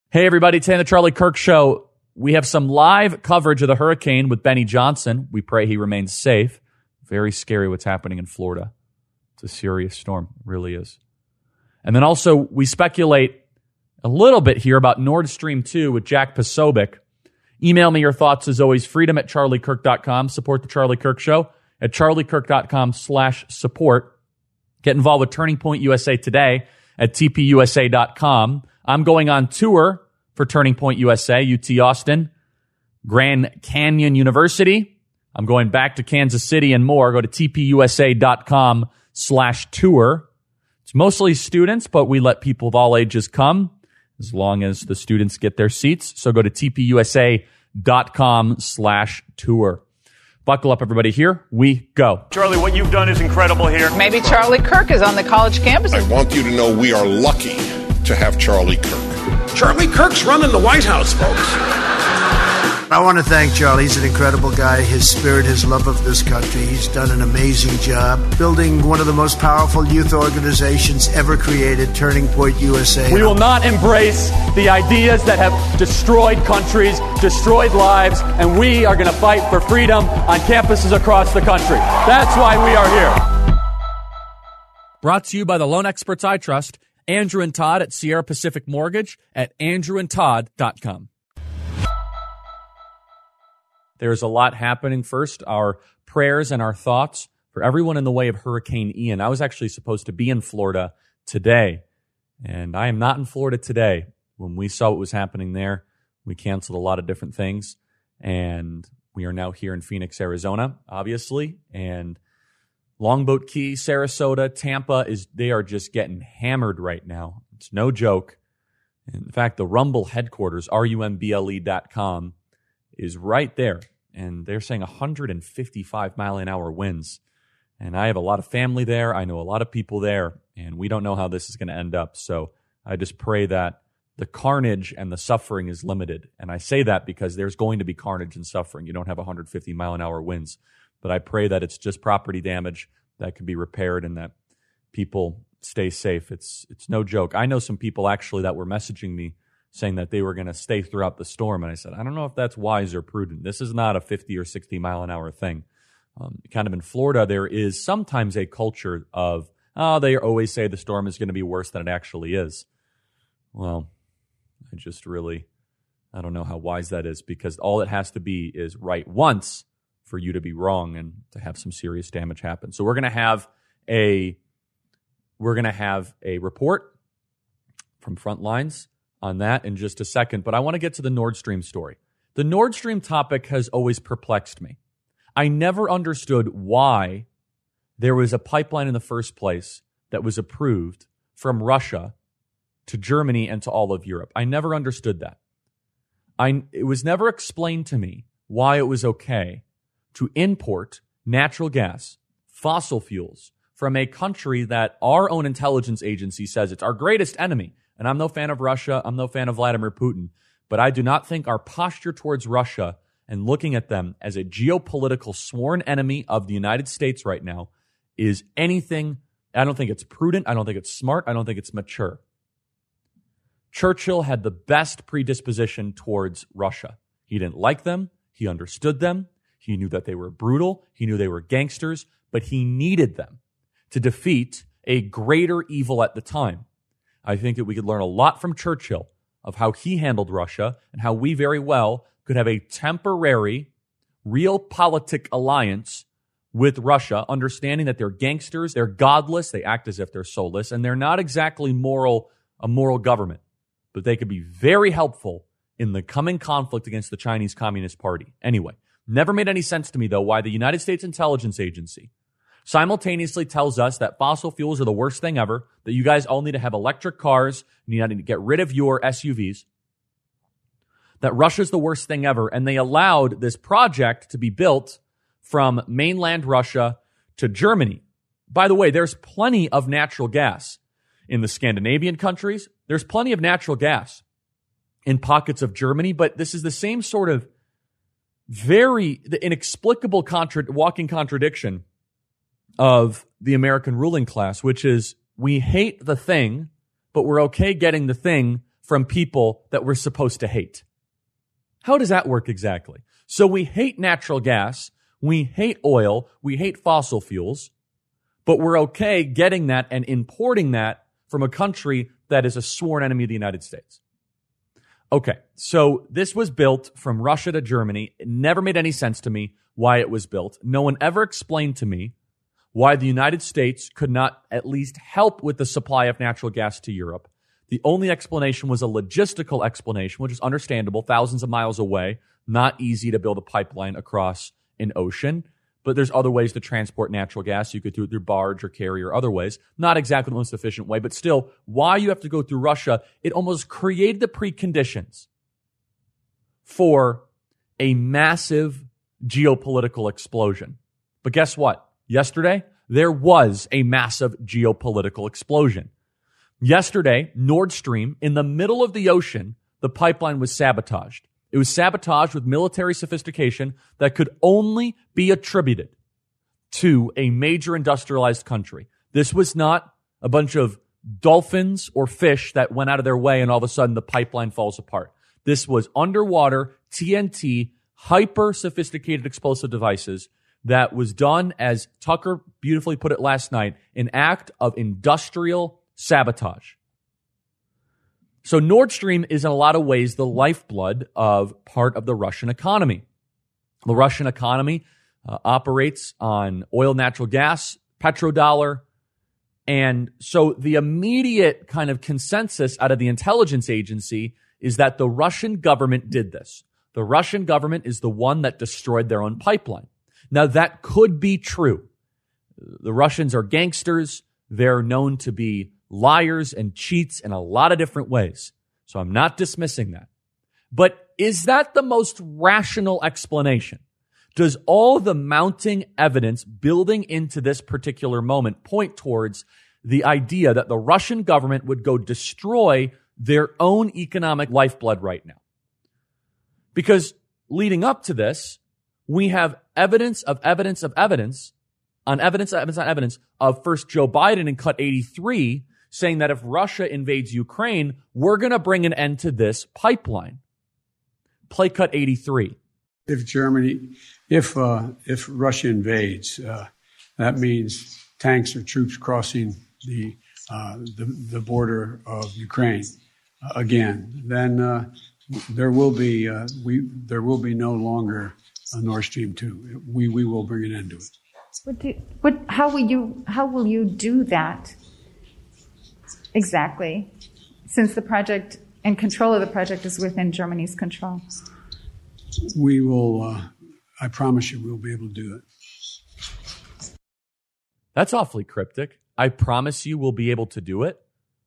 Hey, everybody. Today on the Charlie Kirk Show, we have some live coverage of the hurricane with Benny Johnson. We pray he remains safe. Very scary what's happening in Florida. It's a serious storm. It really is. And then also, we speculate a little bit here about Nord Stream 2 with Jack Posobiec. Email me your thoughts as always, freedom@charliekirk.com. Support the Charlie Kirk Show at charliekirk.com/support. Get involved with Turning Point USA today at tpusa.com. I'm going on tour for Turning Point USA, UT Austin, Grand Canyon University. I'm going back to Kansas City and more. Go to tpusa.com/tour. It's mostly students, but we let people of all ages come as long as the students get their seats. So go to tpusa.com/tour. Buckle up, everybody. Here we go. Charlie, what you've done is incredible here. Maybe Charlie Kirk is on the college campus. I want you to know we are lucky to have Charlie Kirk. Charlie Kirk's running the White House, folks. I want to thank Charlie. He's an incredible guy. His spirit, his love of this country. He's done an amazing job building one of the most powerful youth organizations ever created, Turning Point USA. We will not embrace the ideas that have destroyed countries, destroyed lives, and we are going to fight for freedom on campuses across the country. That's why we are here. Brought to you by the Loan Experts I Trust, Andrew and Todd at Sierra Pacific Mortgage at andrewandtodd.com. There's a lot happening. First, our prayers and our thoughts for everyone in the way of Hurricane Ian. I was actually supposed to be in Florida today, and I am not in Florida today. When we saw what was happening there, we canceled a lot of different things, and we are now here in Phoenix, Arizona, obviously, and Longboat Key, Sarasota, Tampa, they are just getting hammered right now. It's no joke. In fact, the Rumble headquarters, rumble.com, is right there, and they're saying 155 mile an hour winds. And I have a lot of family there. I know a lot of people there, and we don't know how this is going to end up. So I just pray that the carnage and the suffering is limited. And I say that because there's going to be carnage and suffering. You don't have 150 mile an hour winds. But I pray that it's just property damage that can be repaired and that people stay safe. It's no joke. I know some people actually that were messaging me saying that they were going to stay throughout the storm. And I said, I don't know if that's wise or prudent. This is not a 50 or 60 mile an hour thing. Kind of in Florida, there is sometimes a culture of, they always say the storm is going to be worse than it actually is. Well, I don't know how wise that is, because all it has to be is right once for you to be wrong and to have some serious damage happen. So we're going to have a report from Frontlines on that in just a second, but I want to get to the Nord Stream story. The Nord Stream topic has always perplexed me. I never understood why there was a pipeline in the first place that was approved from Russia to Germany and to all of Europe. I never understood that. It was never explained to me why it was okay to import natural gas, fossil fuels, from a country that our own intelligence agency says it's our greatest enemy. And I'm no fan of Russia. I'm no fan of Vladimir Putin. But I do not think our posture towards Russia and looking at them as a geopolitical sworn enemy of the United States right now is anything. I don't think it's prudent. I don't think it's smart. I don't think it's mature. Churchill had the best predisposition towards Russia. He didn't like them. He understood them. He knew that they were brutal. He knew they were gangsters, but he needed them to defeat a greater evil at the time. I think that we could learn a lot from Churchill of how he handled Russia and how we very well could have a temporary, realpolitik alliance with Russia, understanding that they're gangsters, they're godless, they act as if they're soulless, and they're not exactly a moral government. But they could be very helpful in the coming conflict against the Chinese Communist Party. Anyway, never made any sense to me, though, why the United States Intelligence Agency simultaneously tells us that fossil fuels are the worst thing ever, that you guys all need to have electric cars, and you need to get rid of your SUVs, that Russia's the worst thing ever, and they allowed this project to be built from mainland Russia to Germany. By the way, there's plenty of natural gas in the Scandinavian countries. There's plenty of natural gas in pockets of Germany, but this is the same sort of very inexplicable walking contradiction of the American ruling class, which is we hate the thing, but we're okay getting the thing from people that we're supposed to hate. How does that work exactly? So we hate natural gas, we hate oil, we hate fossil fuels, but we're okay getting that and importing that from a country that is a sworn enemy of the United States. Okay, so this was built from Russia to Germany. It never made any sense to me why it was built. No one ever explained to me why the United States could not at least help with the supply of natural gas to Europe. The only explanation was a logistical explanation, which is understandable, thousands of miles away, not easy to build a pipeline across an ocean. But there's other ways to transport natural gas. You could do it through barge or carrier or other ways. Not exactly the most efficient way, but still, why you have to go through Russia, it almost created the preconditions for a massive geopolitical explosion. But guess what? Yesterday, there was a massive geopolitical explosion. Yesterday, Nord Stream, in the middle of the ocean, the pipeline was sabotaged. It was sabotaged with military sophistication that could only be attributed to a major industrialized country. This was not a bunch of dolphins or fish that went out of their way and all of a sudden the pipeline falls apart. This was underwater TNT, hyper sophisticated explosive devices that was done, as Tucker beautifully put it last night, an act of industrial sabotage. So Nord Stream is in a lot of ways the lifeblood of part of the Russian economy. The Russian economy operates on oil, natural gas, petrodollar. And so the immediate kind of consensus out of the intelligence agency is that the Russian government did this. The Russian government is the one that destroyed their own pipeline. Now, that could be true. The Russians are gangsters. They're known to be liars and cheats in a lot of different ways. So I'm not dismissing that. But is that the most rational explanation? Does all the mounting evidence building into this particular moment point towards the idea that the Russian government would go destroy their own economic lifeblood right now? Because leading up to this, we have evidence of evidence of evidence on evidence on evidence on evidence of first Joe Biden in Cut 83 saying that if Russia invades Ukraine, we're going to bring an end to this pipeline. Play Cut 83. If Russia invades, that means tanks or troops crossing the border of Ukraine again. Then there will be no longer a Nord Stream 2. We will bring an end to it. How will you do that exactly? Since the project and control of the project is within Germany's control. We will. I promise you, we'll be able to do it. That's awfully cryptic. I promise you we'll be able to do it.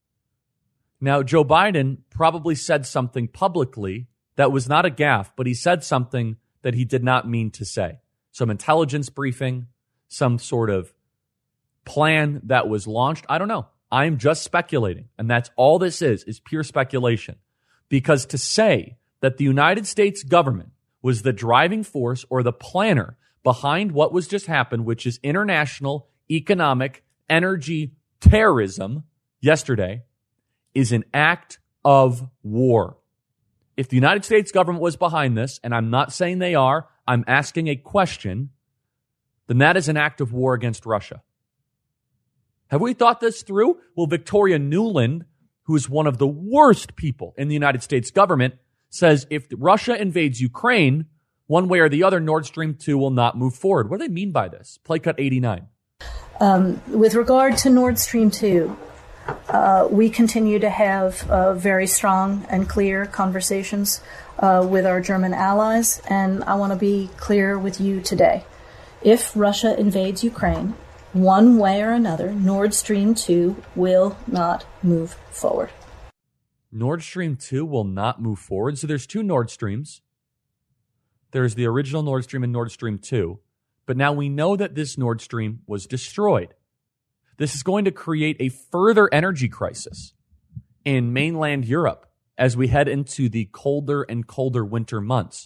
Now, Joe Biden probably said something publicly that was not a gaffe, but he said something that he did not mean to say. Some intelligence briefing, some sort of plan that was launched. I don't know. I'm just speculating. And that's all this is pure speculation. Because to say that the United States government was the driving force or the planner behind what was just happened, which is international economic energy terrorism yesterday, is an act of war. If the United States government was behind this, and I'm not saying they are, I'm asking a question, then that is an act of war against Russia. Have we thought this through? Well, Victoria Nuland, who is one of the worst people in the United States government, says if Russia invades Ukraine, one way or the other, Nord Stream 2 will not move forward. What do they mean by this? Play Cut 89. With regard to Nord Stream 2, we continue to have very strong and clear conversations with our German allies, and I want to be clear with you today. If Russia invades Ukraine, one way or another, Nord Stream 2 will not move forward. Nord Stream 2 will not move forward. So there's two Nord Streams. There's the original Nord Stream and Nord Stream 2. But now we know that this Nord Stream was destroyed. This is going to create a further energy crisis in mainland Europe as we head into the colder and colder winter months.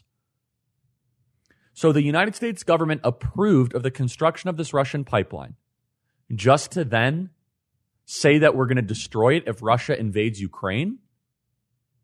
So the United States government approved of the construction of this Russian pipeline just to then say that we're going to destroy it if Russia invades Ukraine?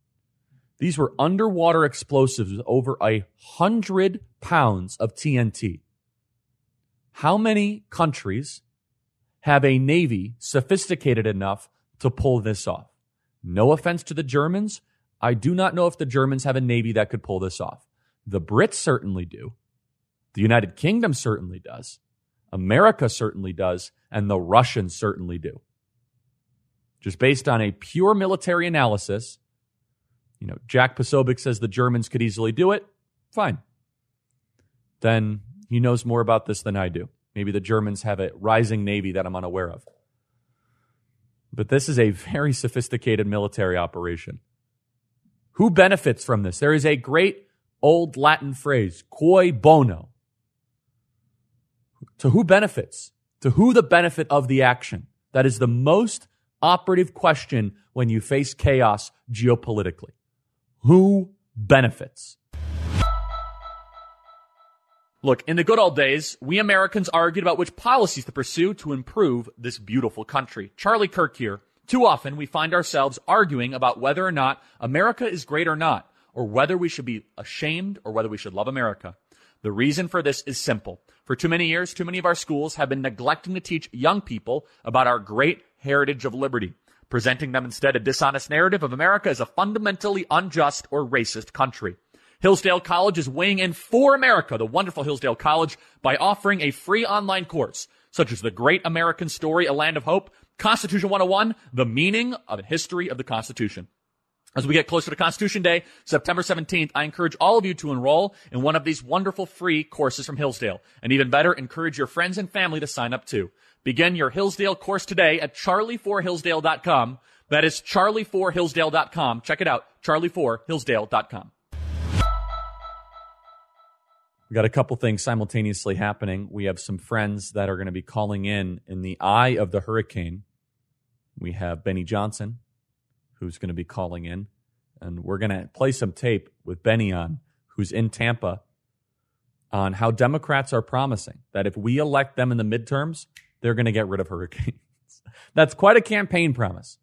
These were underwater explosives with over 100 pounds of TNT. How many countries have a Navy sophisticated enough to pull this off? No offense to the Germans. I do not know if the Germans have a Navy that could pull this off. The Brits certainly do. The United Kingdom certainly does. America certainly does. And the Russians certainly do. Just based on a pure military analysis, Jack Posobiec says the Germans could easily do it. Fine. Then he knows more about this than I do. Maybe the Germans have a rising Navy that I'm unaware of. But this is a very sophisticated military operation. Who benefits from this? There is a great old Latin phrase, cui bono. To who benefits? To who the benefit of the action? That is the most operative question when you face chaos geopolitically. Who benefits? Look, in the good old days, we Americans argued about which policies to pursue to improve this beautiful country. Charlie Kirk here. Too often, we find ourselves arguing about whether or not America is great or not, or whether we should be ashamed or whether we should love America. The reason for this is simple. For too many years, too many of our schools have been neglecting to teach young people about our great heritage of liberty, presenting them instead a dishonest narrative of America as a fundamentally unjust or racist country. Hillsdale College is weighing in for America, the wonderful Hillsdale College, by offering a free online course, such as The Great American Story, A Land of Hope, Constitution 101, The Meaning of a History of the Constitution. As we get closer to Constitution Day, September 17th, I encourage all of you to enroll in one of these wonderful free courses from Hillsdale. And even better, encourage your friends and family to sign up too. Begin your Hillsdale course today at charlie4hillsdale.com. That is charlie4hillsdale.com. Check it out, charlie4hillsdale.com. We got a couple things simultaneously happening. We have some friends that are going to be calling in the eye of the hurricane. We have Benny Johnson, who's going to be calling in, and we're going to play some tape with Benny on, who's in Tampa, on how Democrats are promising that if we elect them in the midterms, they're going to get rid of hurricanes. That's quite a campaign promise.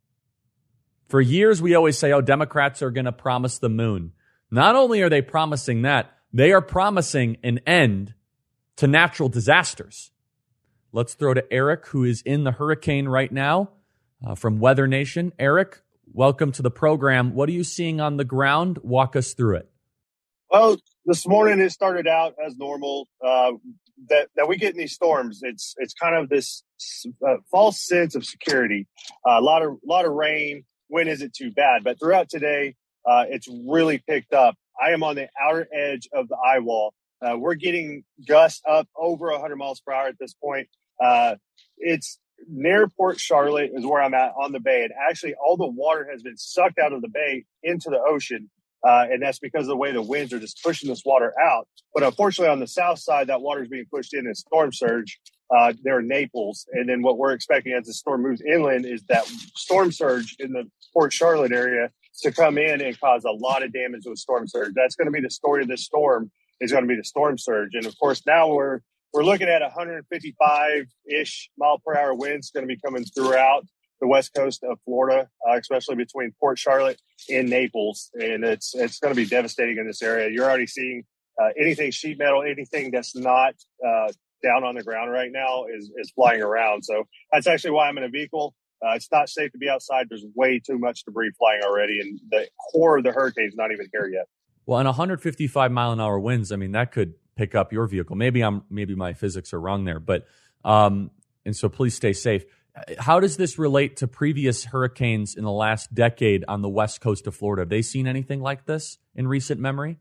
For years, we always say, Democrats are going to promise the moon. Not only are they promising that, they are promising an end to natural disasters. Let's throw to Eric, who is in the hurricane right now from Weather Nation. Eric, welcome to the program. What are you seeing on the ground? Walk us through it. Well, this morning it started out as normal. That we get in these storms, it's kind of this false sense of security. A lot of rain. When is it too bad? But throughout today, it's really picked up. I am on the outer edge of the eye wall. We're getting gusts up over 100 miles per hour at this point. It's near Port Charlotte is where I'm at on the bay. And actually, all the water has been sucked out of the bay into the ocean. And that's because of the way the winds are just pushing this water out. But unfortunately, on the south side, that water is being pushed in as storm surge. There in Naples. And then what we're expecting as the storm moves inland is that storm surge in the Port Charlotte area to come in and cause a lot of damage with storm surge. That's going to be the story of this storm, is going to be the storm surge. And of course, now we're looking at 155-ish mile per hour winds going to be coming throughout the west coast of Florida, especially between Port Charlotte and Naples. And it's going to be devastating in this area. You're already seeing anything sheet metal, anything that's not down on the ground right now is flying around. So that's actually why I'm in a vehicle. It's not safe to be outside. There's way too much debris flying already, and the core of the hurricane is not even here yet. Well, and 155 mile an hour winds, I mean, that could pick up your vehicle. Maybe my physics are wrong there, but and so please stay safe. How does this relate to previous hurricanes in the last decade on the west coast of Florida? Have they seen anything like this in recent memory?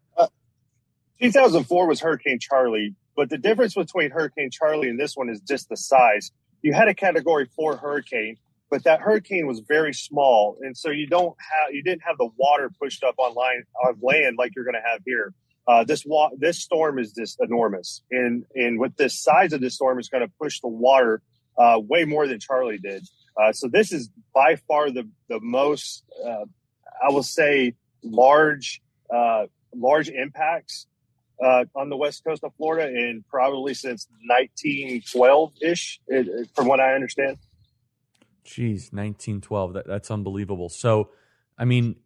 2004 was Hurricane Charlie, but the difference between Hurricane Charlie and this one is just the size. You had a Category 4 hurricane, but that hurricane was very small, and so you didn't have the water pushed up on land like you're going to have here. This storm is just enormous, and with this size of this storm, it's going to push the water way more than Charlie did. So this is by far the most, I will say, large impacts on the west coast of Florida, and probably since 1912-ish, from what I understand. Geez, 1912. That's unbelievable. So, I mean,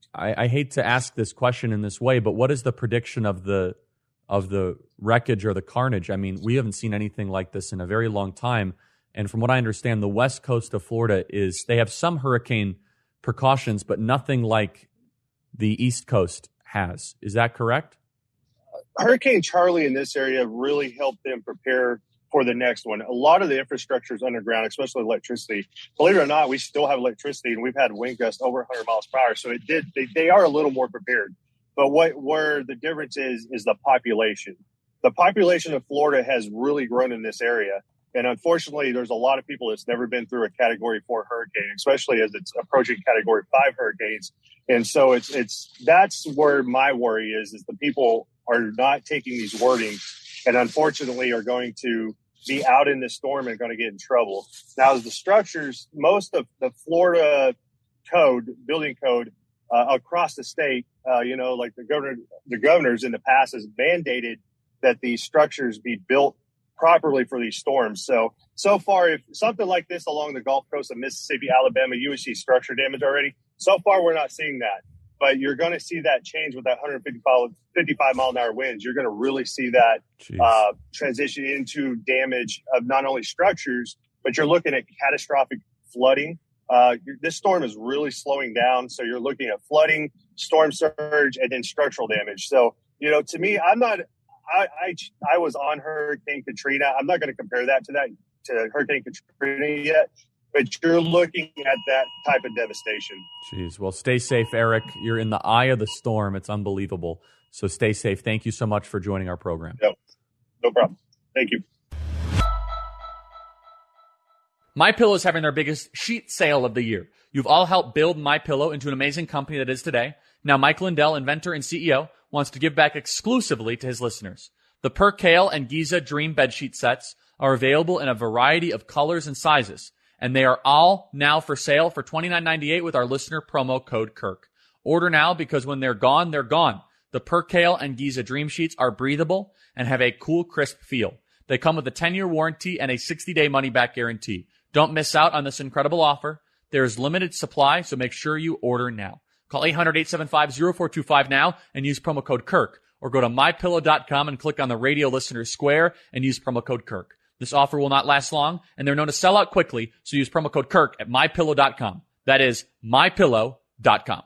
I hate to ask this question in this way, but what is the prediction of the wreckage or the carnage? I mean, we haven't seen anything like this in a very long time. And from what I understand, the west coast of Florida they have some hurricane precautions, but nothing like the East Coast has. Is that correct? Hurricane Charlie in this area really helped them prepare for the next one. A lot of the infrastructure is underground, especially electricity. Believe it or not, we still have electricity, and we've had wind gusts over 100 miles per hour. So they are a little more prepared. But where the difference is the population. The population of Florida has really grown in this area. And unfortunately, there's a lot of people that's never been through a Category 4 hurricane, especially as it's approaching Category 5 hurricanes. And so that's where my worry is the people are not taking these wordings and unfortunately are going to be out in this storm and going to get in trouble. Now, the structures, most of the Florida building code across the state, like the governors in the past has mandated that these structures be built properly for these storms. So far, if something like this along the Gulf Coast of Mississippi, Alabama, you would see structure damage already. So far, we're not seeing that. But you're going to see that change with that 55 mile an hour winds. You're going to really see that transition into damage of not only structures, but you're looking at catastrophic flooding. This storm is really slowing down. So you're looking at flooding, storm surge, and then structural damage. So, to me, I was on Hurricane Katrina. I'm not going to compare that to Hurricane Katrina yet. But you're looking at that type of devastation. Jeez. Well, stay safe, Eric. You're in the eye of the storm. It's unbelievable. So stay safe. Thank you so much for joining our program. No problem. Thank you. MyPillow is having their biggest sheet sale of the year. You've all helped build MyPillow into an amazing company that is today. Now, Mike Lindell, inventor and CEO, wants to give back exclusively to his listeners. The Percale and Giza Dream bedsheet sets are available in a variety of colors and sizes. And they are all now for sale for $29.98 with our listener promo code Kirk. Order now because when they're gone, they're gone. The Percale and Giza Dream Sheets are breathable and have a cool, crisp feel. They come with a 10-year warranty and a 60-day money-back guarantee. Don't miss out on this incredible offer. There's limited supply, so make sure you order now. Call 800-875-0425 now and use promo code Kirk. Or go to MyPillow.com and click on the radio listener square and use promo code Kirk. This offer will not last long, and they're known to sell out quickly, so use promo code Kirk at MyPillow.com. That is MyPillow.com.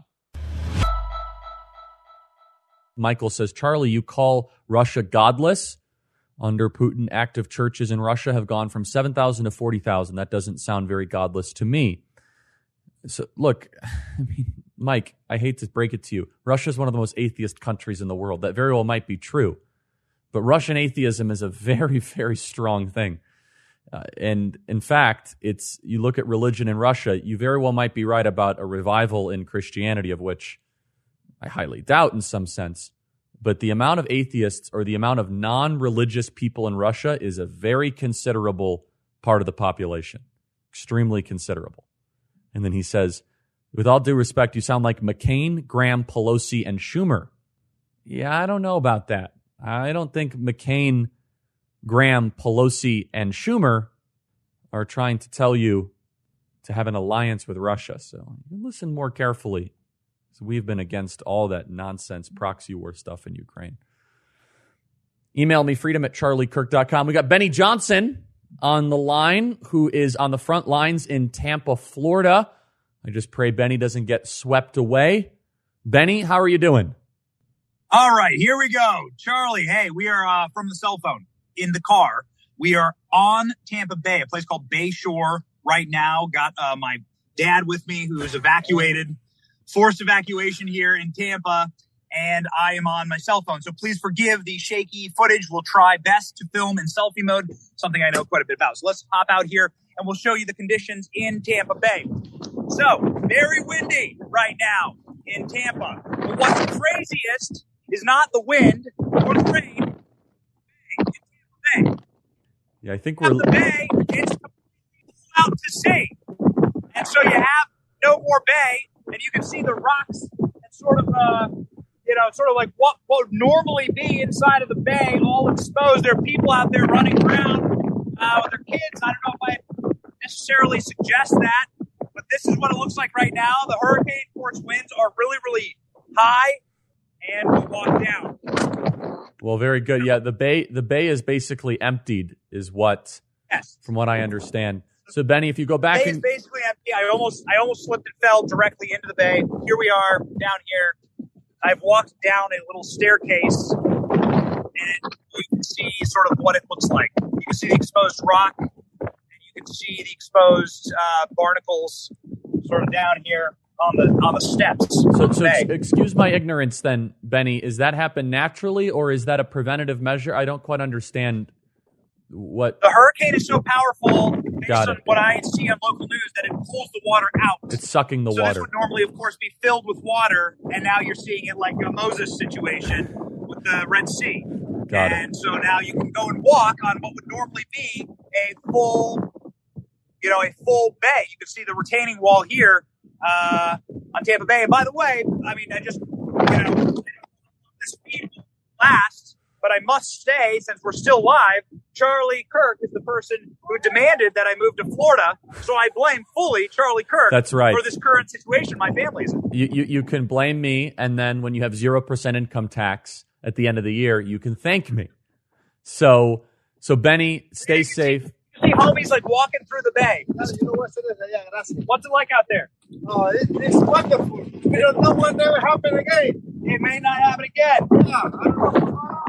Michael says, Charlie, you call Russia godless? Under Putin, active churches in Russia have gone from 7,000 to 40,000. That doesn't sound very godless to me. So, look, Mike, I hate to break it to you. Russia is one of the most atheist countries in the world. That very well might be true. But Russian atheism is a very, very strong thing. And in fact, you look at religion in Russia, you very well might be right about a revival in Christianity, of which I highly doubt in some sense. But the amount of atheists or the amount of non-religious people in Russia is a very considerable part of the population. Extremely considerable. And then he says, with all due respect, you sound like McCain, Graham, Pelosi, and Schumer. Yeah, I don't know about that. I don't think McCain, Graham, Pelosi, and Schumer are trying to tell you to have an alliance with Russia. So listen more carefully. So we've been against all that nonsense proxy war stuff in Ukraine. Email me, freedom@charliekirk.com. We got Benny Johnson on the line, who is on the front lines in Tampa, Florida. I just pray Benny doesn't get swept away. Benny, how are you doing? All right, here we go. Charlie, hey, we are from the cell phone in the car. We are on Tampa Bay, a place called Bayshore right now. Got my dad with me, who is evacuated, forced evacuation here in Tampa, and I am on my cell phone. So please forgive the shaky footage. We'll try best to film in selfie mode, something I know quite a bit about. So let's hop out here and we'll show you the conditions in Tampa Bay. So, very windy right now in Tampa. But what's craziest is not the wind or the rain. It's Tampa Bay. Yeah, I think we're... the bay, it's out to sea. And so you have no more bay, and you can see the rocks and sort of like what would normally be inside of the bay, all exposed. There are people out there running around with their kids. I don't know if I necessarily suggest that, but this is what it looks like right now. The hurricane force winds are really, really high, and we walk down. Well, very good. Yeah, the bay is basically emptied, is what, yes, from what I understand. So, Benny, if you go back, the bay is basically empty. I almost slipped and fell directly into the bay. Here we are down here. I've walked down a little staircase, and you can see sort of what it looks like. You can see the exposed rock, and you can see the exposed barnacles sort of down here on the steps. So excuse my ignorance then, Benny. Is that happen naturally, or is that a preventative measure? I don't quite understand what... The hurricane is so powerful, based on what I see on local news, that it pulls the water out. It's sucking the water. So this would normally, of course, be filled with water, and now you're seeing it like a Moses situation with the Red Sea. Got it. And so now you can go and walk on what would normally be a full bay. You can see the retaining wall here on Tampa Bay. And by the way, I mean, this feed will last, but I must say, since we're still live, Charlie Kirk is the person who demanded that I move to Florida. So I blame fully Charlie Kirk. That's right. For this current situation my family's in. You can blame me, and then when you have 0% income tax at the end of the year, you can thank me. So Benny, stay safe. See homies like walking through the bay. What's it like out there? Oh, it's wonderful. We don't know what will happen again. It may not happen again. Yeah, I don't know.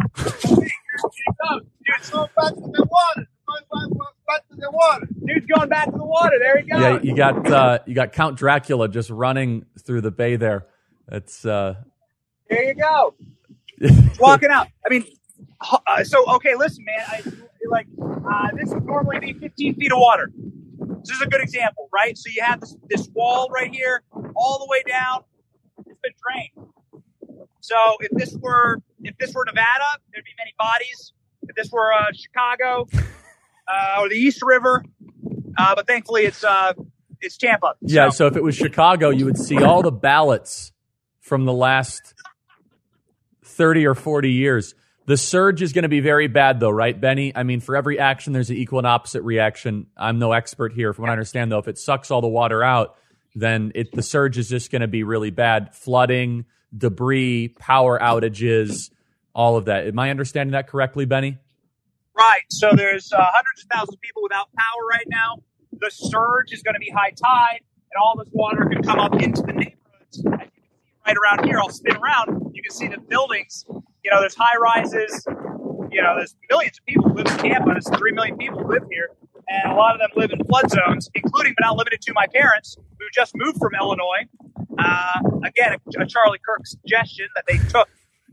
Dude's going back to the water. Back to the water. Dude's going back to the water. There he goes. Yeah, you got Count Dracula just running through the bay there. It's there you go. Walking out. I mean, okay, listen, man. This would normally be 15 feet of water. This is a good example, right? So you have this wall right here, all the way down. It's been drained. So if this were Nevada, there'd be many bodies. If this were Chicago or the East River, but thankfully it's Tampa. Yeah. So if it was Chicago, you would see all the ballots from the last 30 or 40 years. The surge is going to be very bad, though, right, Benny? I mean, for every action, there's an equal and opposite reaction. I'm no expert here. From what I understand, though, if it sucks all the water out, then the surge is just going to be really bad. Flooding, debris, power outages, all of that. Am I understanding that correctly, Benny? Right. So there's hundreds of thousands of people without power right now. The surge is going to be high tide, and all this water can come up into the neighborhoods. As you can see right around here, I'll spin around. You can see the buildings. There's high rises. There's millions of people who live in Tampa. There's 3 million people who live here. And a lot of them live in flood zones, including but not limited to my parents, who just moved from Illinois. Again, a Charlie Kirk suggestion that they took.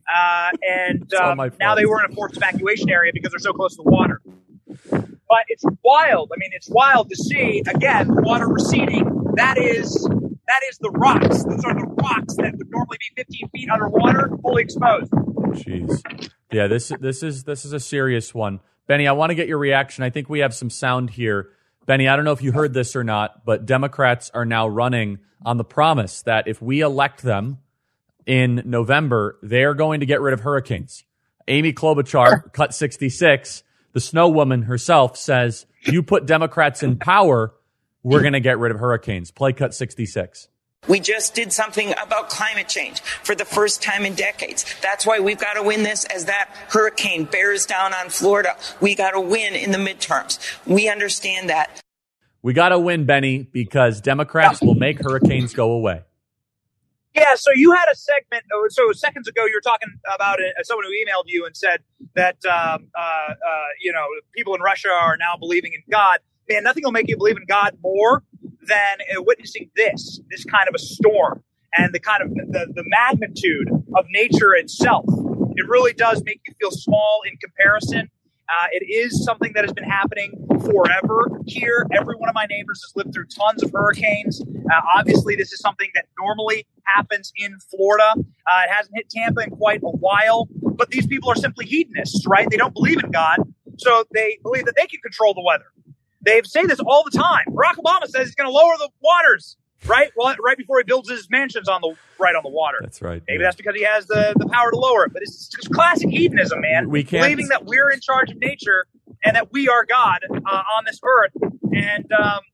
Now they were in a forced evacuation area because they're so close to the water. But it's wild. I mean, it's wild to see, again, the water receding. That is the rocks. Those are the rocks that would normally be 15 feet underwater, fully exposed. Jeez. Yeah, this is a serious one. Benny, I want to get your reaction. I think we have some sound here. Benny, I don't know if you heard this or not, but Democrats are now running on the promise that if we elect them in November, they're going to get rid of hurricanes. Amy Klobuchar, Cut 66, the snow woman herself, says, you put Democrats in power, we're going to get rid of hurricanes. Play Cut 66. We just did something about climate change for the first time in decades. That's why we've got to win this as that hurricane bears down on Florida. We got to win in the midterms. We understand that. We got to win, Benny, because Democrats will make hurricanes go away. Yeah, so you had a segment. So seconds ago, you were talking about someone who emailed you and said that, people in Russia are now believing in God. Man, nothing will make you believe in God more than witnessing this kind of a storm and the kind of the magnitude of nature itself. It really does make you feel small in comparison. It is something that has been happening forever here. Every one of my neighbors has lived through tons of hurricanes. Obviously, this is something that normally happens in Florida. It hasn't hit Tampa in quite a while. But these people are simply hedonists, right? They don't believe in God, so they believe that they can control the weather. They say this all the time. Barack Obama says he's going to lower the waters, right? Well, right before he builds his mansions on the water. That's right. Maybe that's because he has the power to lower it. But it's just classic hedonism, man. We can't believing that we're in charge of nature and that we are God on this earth. And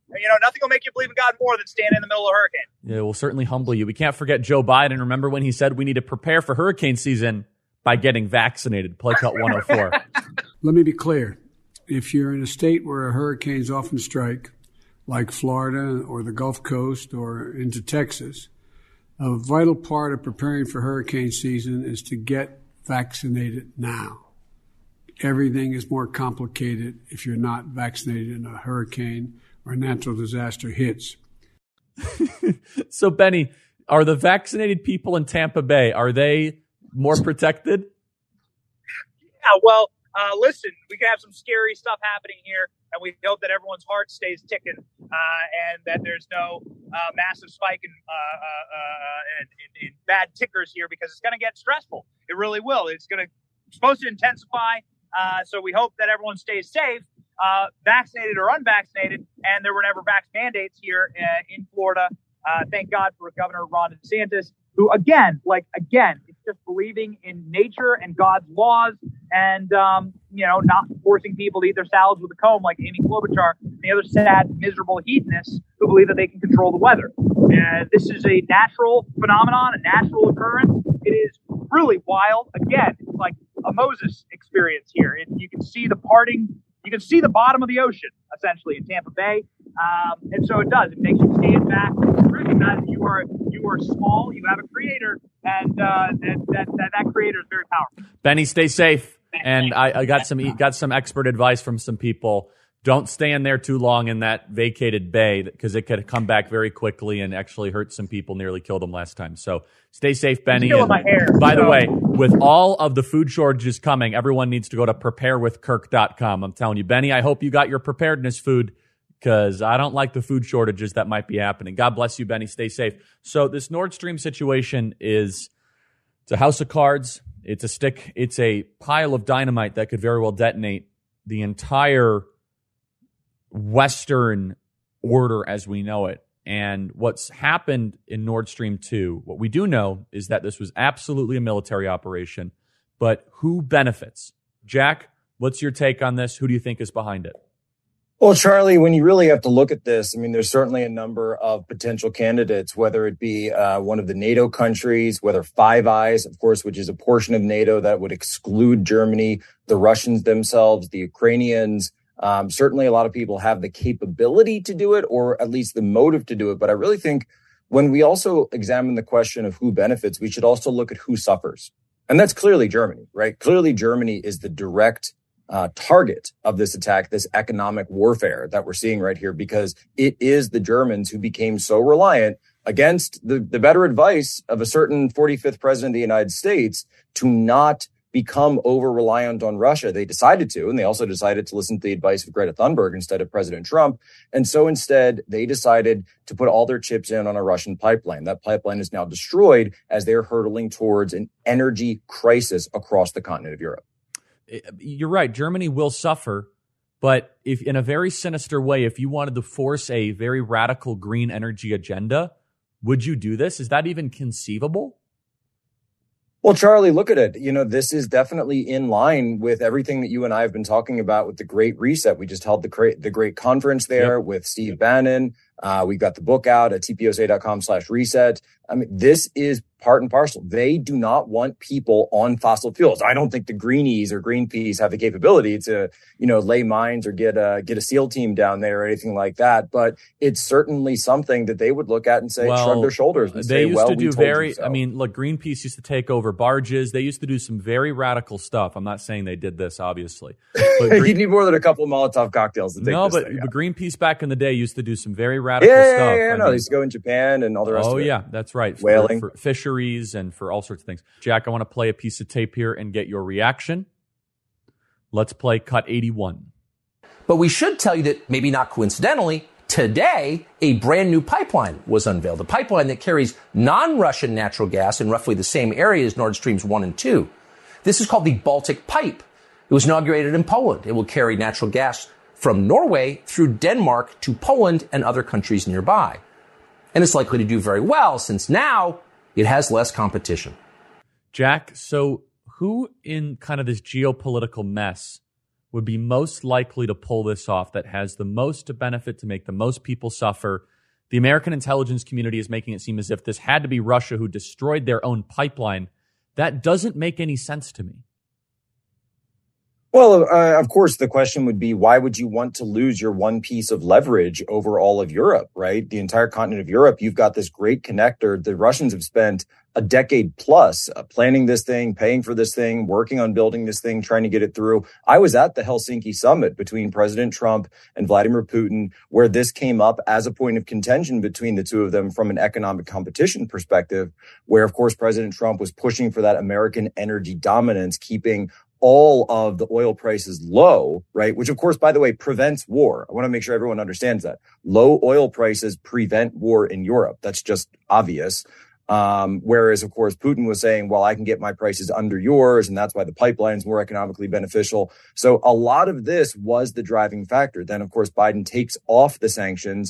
nothing will make you believe in God more than standing in the middle of a hurricane. Yeah, it will certainly humble you. We can't forget Joe Biden. Remember when he said we need to prepare for hurricane season by getting vaccinated? Play cut 104. Let me be clear. If you're in a state where hurricanes often strike, like Florida or the Gulf Coast or into Texas, a vital part of preparing for hurricane season is to get vaccinated now. Everything is more complicated if you're not vaccinated and a hurricane or natural disaster hits. So, Benny, are the vaccinated people in Tampa Bay, are they more protected? Yeah, well, listen, we can have some scary stuff happening here, and we hope that everyone's heart stays ticking and that there's no massive spike in bad tickers here, because it's going to get stressful. It really will. It's supposed to intensify. So we hope that everyone stays safe, vaccinated or unvaccinated, and there were never vax mandates here in Florida. Thank God for Governor Ron DeSantis, who, again, it's just believing in nature and God's laws and, not forcing people to eat their salads with a comb like Amy Klobuchar and the other sad, miserable hedonists who believe that they can control the weather. This is a natural phenomenon, a natural occurrence. It is really wild. Again, it's like a Moses experience here. You can see the parting. You can see the bottom of the ocean, essentially, in Tampa Bay. And so it does. It makes you stand back and recognize that you are small, you have a creator, and that creator is very powerful. Benny, stay safe. And I got some expert advice from some people. Don't stay in there too long in that vacated bay, because it could come back very quickly and actually hurt some people, nearly killed them last time. So stay safe, Benny. And my hair, by the way, with all of the food shortages coming, everyone needs to go to preparewithkirk.com. I'm telling you, Benny, I hope you got your preparedness food, because I don't like the food shortages that might be happening. God bless you, Benny. Stay safe. So this Nord Stream situation it's a house of cards. It's a stick. It's a pile of dynamite that could very well detonate the entire Western order as we know it. And what's happened in Nord Stream 2, what we do know is that this was absolutely a military operation. But who benefits? Jack, what's your take on this? Who do you think is behind it? Well, Charlie, when you really have to look at this, there's certainly a number of potential candidates, whether it be one of the NATO countries, whether Five Eyes, of course, which is a portion of NATO that would exclude Germany, the Russians themselves, the Ukrainians. Certainly a lot of people have the capability to do it, or at least the motive to do it. But I really think when we also examine the question of who benefits, we should also look at who suffers. And that's clearly Germany, right? Clearly Germany is the direct target of this attack, this economic warfare that we're seeing right here, because it is the Germans who became so reliant against the better advice of a certain 45th president of the United States to not become over-reliant on Russia. They decided to, and they also decided to listen to the advice of Greta Thunberg instead of President Trump. And so instead, they decided to put all their chips in on a Russian pipeline. That pipeline is now destroyed as they're hurtling towards an energy crisis across the continent of Europe. You're right. Germany will suffer, but if in a very sinister way, if you wanted to force a very radical green energy agenda, would you do this? Is that even conceivable? Well, Charlie, look at it. This is definitely in line with everything that you and I have been talking about with the Great Reset. We just held the great conference there with Steve Bannon. We've got the book out at tposa.com/reset. This is part and parcel. They do not want people on fossil fuels. I don't think the Greenies or Greenpeace have the capability to, lay mines or get a SEAL team down there or anything like that. But it's certainly something that they would look at and say, shrug their shoulders and say, well, we told you so. Look, Greenpeace used to take over barges. They used to do some very radical stuff. I'm not saying they did this, obviously. But you need more than a couple of Molotov cocktails to take this thing out. But Greenpeace back in the day used to do some very radical stuff. Yeah, they used to go in Japan and all the rest of it. Oh, yeah, that's right. Whaling. For fisheries and for all sorts of things. Jack, I want to play a piece of tape here and get your reaction. Let's play cut 81. But we should tell you that, maybe not coincidentally, today a brand new pipeline was unveiled. A pipeline that carries non-Russian natural gas in roughly the same area as Nord Streams 1 and 2. This is called the Baltic Pipe. It was inaugurated in Poland. It will carry natural gas from Norway through Denmark to Poland and other countries nearby. And it's likely to do very well since now it has less competition. Jack, so who in kind of this geopolitical mess would be most likely to pull this off, that has the most to benefit, to make the most people suffer. The American intelligence community is making it seem as if this had to be Russia who destroyed their own pipeline. That doesn't make any sense to me. Well, of course, the question would be, why would you want to lose your one piece of leverage over all of Europe, right? The entire continent of Europe, you've got this great connector. The Russians have spent a decade plus planning this thing, paying for this thing, working on building this thing, trying to get it through. I was at the Helsinki summit between President Trump and Vladimir Putin, where this came up as a point of contention between the two of them from an economic competition perspective, where, of course, President Trump was pushing for that American energy dominance, keeping all of the oil prices low, right? Which, of course, by the way, prevents war. I want to make sure everyone understands that. Low oil prices prevent war in Europe. That's just obvious. Whereas, of course, Putin was saying, well, I can get my prices under yours, and that's why the pipeline's more economically beneficial. So a lot of this was the driving factor. Then, of course, Biden takes off the sanctions,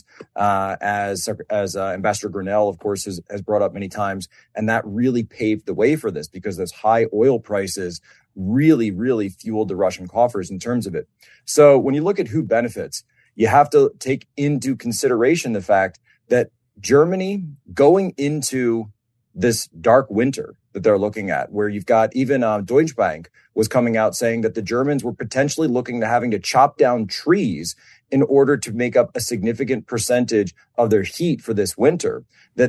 as Ambassador Grinnell, of course, has brought up many times. And that really paved the way for this, because those high oil prices really, really fueled the Russian coffers in terms of it. So when you look at who benefits, you have to take into consideration the fact that Germany going into this dark winter that they're looking at, where you've got even Deutsche Bank was coming out saying that the Germans were potentially looking to having to chop down trees in order to make up a significant percentage of their heat for this winter,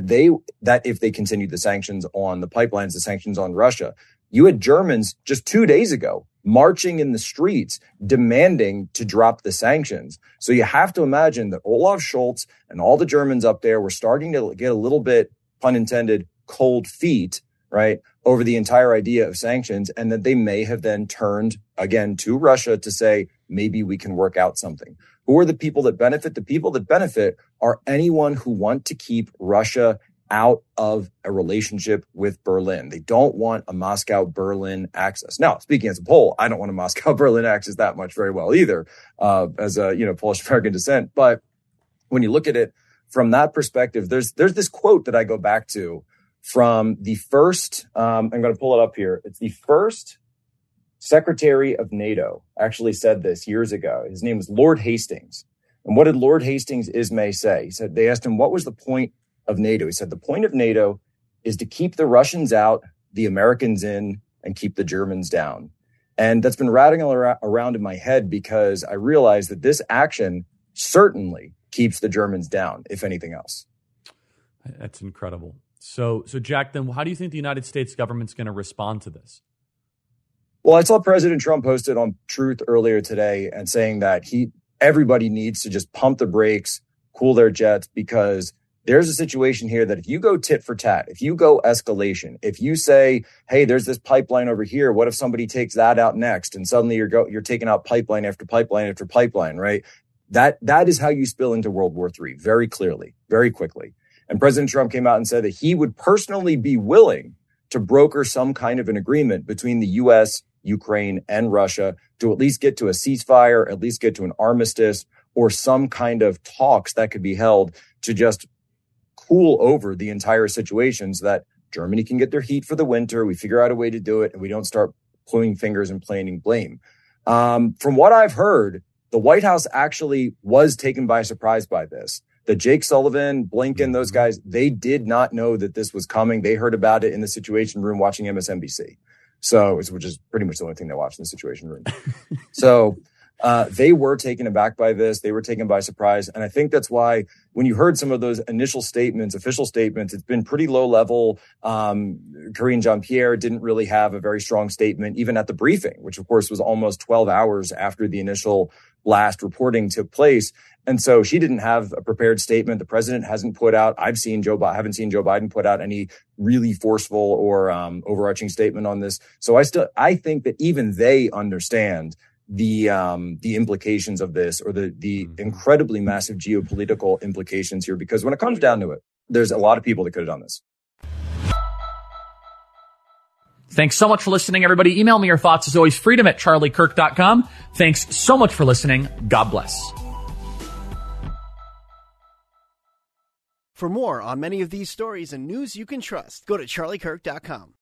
that if they continued the sanctions on the pipelines, the sanctions on Russia. You had Germans just 2 days ago marching in the streets demanding to drop the sanctions. So you have to imagine that Olaf Scholz and all the Germans up there were starting to get a little bit, pun intended, cold feet, right, over the entire idea of sanctions, and that they may have then turned again to Russia to say, maybe we can work out something. Who are the people that benefit? The people that benefit are anyone who want to keep Russia out of a relationship with Berlin. They don't want a Moscow-Berlin axis. Now, speaking as a Pole, I don't want a Moscow-Berlin axis that much very well either, as a Polish-American descent. But when you look at it from that perspective, there's this quote that I go back to from the first, I'm going to pull it up here. It's the first Secretary of NATO actually said this years ago. His name was Lord Hastings. And what did Lord Hastings Ismay say? He said, they asked him, what was the point of NATO? He said, the point of NATO is to keep the Russians out, the Americans in, and keep the Germans down. And that's been rattling around in my head, because I realized that this action certainly keeps the Germans down, if anything else. That's incredible. So Jack, then how do you think the United States government's going to respond to this? Well, I saw President Trump posted on Truth earlier today and saying that everybody needs to just pump the brakes, cool their jets, because there's a situation here that if you go tit for tat, if you go escalation, if you say, hey, there's this pipeline over here, what if somebody takes that out next? And suddenly you're taking out pipeline after pipeline after pipeline, right? That is how you spill into World War III very clearly, very quickly. And President Trump came out and said that he would personally be willing to broker some kind of an agreement between the U.S., Ukraine, and Russia to at least get to a ceasefire, at least get to an armistice, or some kind of talks that could be held to just cool over the entire situation so that Germany can get their heat for the winter. We figure out a way to do it, and we don't start pointing fingers and planning blame. From what I've heard, the White House actually was taken by surprise by this. The Jake Sullivan, Blinken, those guys, they did not know that this was coming. They heard about it in the Situation Room watching MSNBC. Which is pretty much the only thing they watched in the Situation Room. So they were taken aback by this. They were taken by surprise. And I think that's why when you heard some of those initial statements, official statements, it's been pretty low level. Karine Jean-Pierre didn't really have a very strong statement, even at the briefing, which of course was almost 12 hours after the initial blast reporting took place. And so she didn't have a prepared statement. The president hasn't put out, haven't seen Joe Biden put out any really forceful or overarching statement on this. So I think that even they understand the implications of this, or the incredibly massive geopolitical implications here, because when it comes down to it, there's a lot of people that could have done this. Thanks so much for listening, everybody. Email me your thoughts, as always, freedom@charliekirk.com. Thanks so much for listening. God bless. For more on many of these stories and news you can trust, go to charliekirk.com.